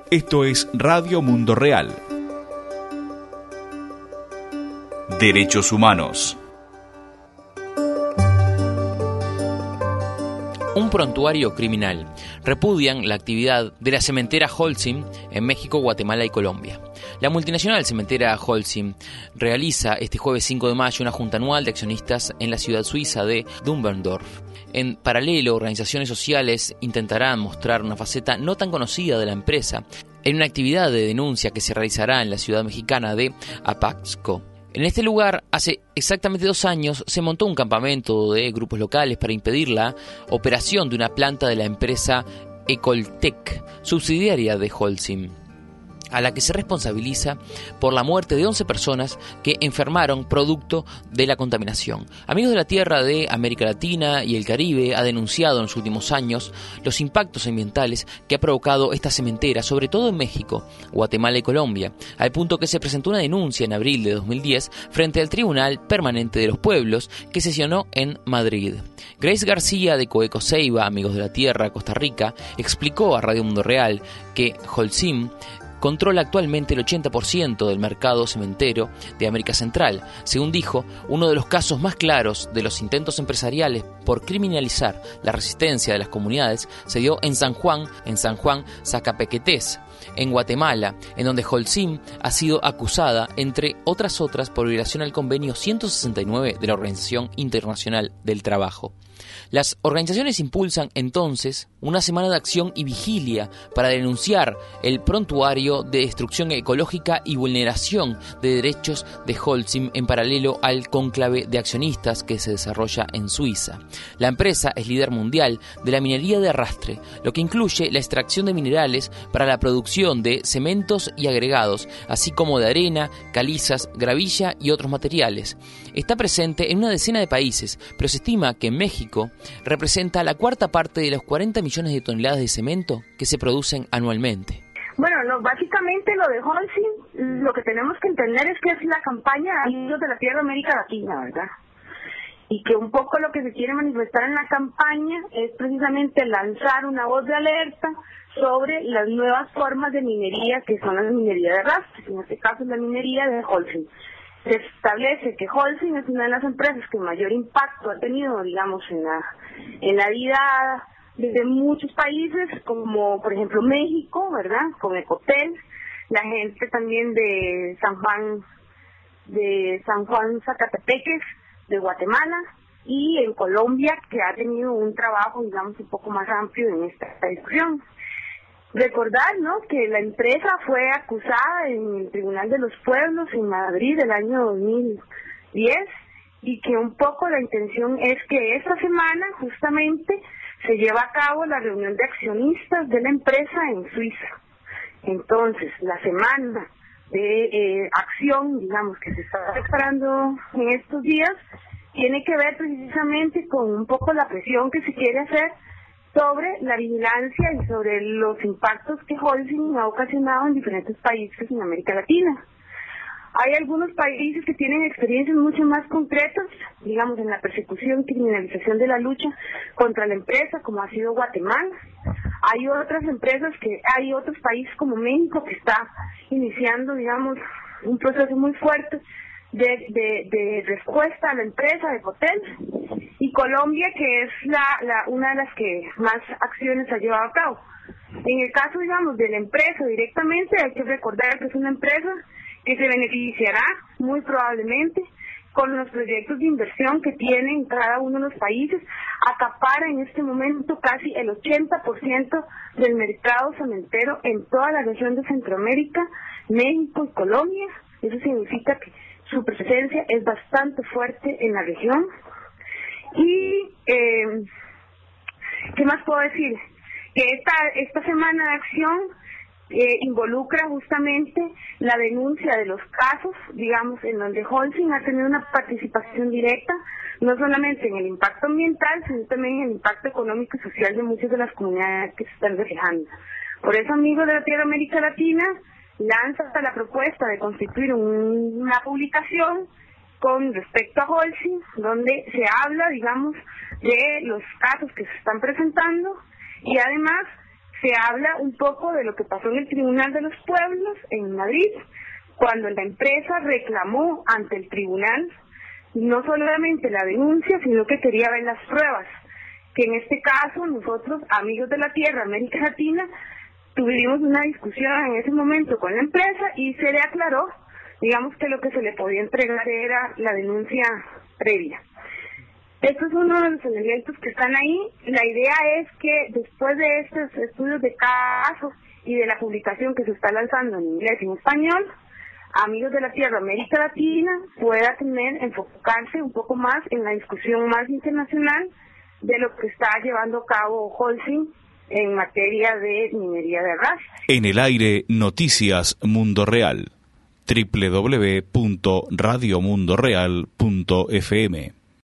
Esto es Radio Mundo Real. Derechos humanos. Un prontuario criminal. Repudian la actividad de la cementera Holcim en México, Guatemala y Colombia. La multinacional cementera Holcim realiza este jueves 5 de mayo una junta anual de accionistas en la ciudad suiza de Düsseldorf. En paralelo, organizaciones sociales intentarán mostrar una faceta no tan conocida de la empresa en una actividad de denuncia que se realizará en la ciudad mexicana de Apaxco. En este lugar, hace exactamente 2 años, se montó un campamento de grupos locales para impedir la operación de una planta de la empresa Ecoltec, subsidiaria de Holcim, a la que se responsabiliza por la muerte de 11 personas que enfermaron producto de la contaminación. Amigos de la Tierra de América Latina y el Caribe ha denunciado en los últimos años los impactos ambientales que ha provocado esta cementera, sobre todo en México, Guatemala y Colombia, al punto que se presentó una denuncia en abril de 2010 frente al Tribunal Permanente de los Pueblos que sesionó en Madrid. Grace García de Coeco Ceiba, Amigos de la Tierra, Costa Rica, explicó a Radio Mundo Real que Holcim controla actualmente el 80% del mercado cementero de América Central. Según dijo, uno de los casos más claros de los intentos empresariales por criminalizar la resistencia de las comunidades se dio en San Juan Zacapequetés, en Guatemala, en donde Holcim ha sido acusada, entre otras por violación al convenio 169 de la Organización Internacional del Trabajo. Las organizaciones impulsan entonces una semana de acción y vigilia para denunciar el prontuario de destrucción ecológica y vulneración de derechos de Holcim en paralelo al cónclave de accionistas que se desarrolla en Suiza. La empresa es líder mundial de la minería de arrastre, lo que incluye la extracción de minerales para la producción de cementos y agregados, así como de arena, calizas, gravilla y otros materiales. Está presente en una decena de países, pero se estima que en México representa la 1/4 parte de los 40 millones de toneladas de cemento que se producen anualmente. Bueno, básicamente lo de Holcim, lo que tenemos que entender es que es la campaña Amigos de la Tierra América Latina, ¿verdad? Y que un poco lo que se quiere manifestar en la campaña es precisamente lanzar una voz de alerta sobre las nuevas formas de minería que son la minería de arrastre, en este caso es la minería de Holcim. Se establece que Holcim es una de las empresas que mayor impacto ha tenido, digamos, en la vida de muchos países, como por ejemplo México, ¿verdad?, con Ecotel, la gente también de San Juan Zacatepeques, de Guatemala, y en Colombia, que ha tenido un trabajo, digamos, un poco más amplio en esta discusión. Recordar, ¿no?, que la empresa fue acusada en el Tribunal de los Pueblos en Madrid del año 2010 y que un poco la intención es que esta semana justamente se lleva a cabo la reunión de accionistas de la empresa en Suiza. Entonces, la semana de acción, digamos, que se está preparando en estos días, tiene que ver precisamente con un poco la presión que se quiere hacer sobre la vigilancia y sobre los impactos que Holcim ha ocasionado en diferentes países en América Latina. Hay algunos países que tienen experiencias mucho más concretas, digamos, en la persecución y criminalización de la lucha contra la empresa, como ha sido Guatemala. Hay otros países como México que está iniciando, digamos, un proceso muy fuerte de respuesta a la empresa de Ecotel, y Colombia, que es una de las que más acciones ha llevado a cabo. En el caso, digamos, de la empresa directamente, hay que recordar que es una empresa que se beneficiará muy probablemente con los proyectos de inversión que tienen cada uno de los países. Acapara en este momento casi el 80% del mercado cementero en toda la región de Centroamérica, México y Colombia. Eso significa que su presencia es bastante fuerte en la región. Y, ¿qué más puedo decir? Que esta semana de acción involucra justamente la denuncia de los casos, digamos, en donde Holcim ha tenido una participación directa, no solamente en el impacto ambiental, sino también en el impacto económico y social de muchas de las comunidades que se están reflejando. Por eso, Amigos de la Tierra América Latina lanza hasta la propuesta de constituir una publicación con respecto a Holcim, donde se habla, digamos, de los casos que se están presentando, y además se habla un poco de lo que pasó en el Tribunal de los Pueblos en Madrid, cuando la empresa reclamó ante el tribunal no solamente la denuncia, sino que quería ver las pruebas, que en este caso nosotros, Amigos de la Tierra, América Latina, tuvimos una discusión en ese momento con la empresa y se le aclaró, digamos, que lo que se le podía entregar era la denuncia previa. Esto es uno de los elementos que están ahí. La idea es que después de estos estudios de casos y de la publicación que se está lanzando en inglés y en español, Amigos de la Tierra, América Latina pueda enfocarse un poco más en la discusión más internacional de lo que está llevando a cabo Holcim en materia de minería de gas. En el aire, Noticias Mundo Real. www.radiomundoreal.fm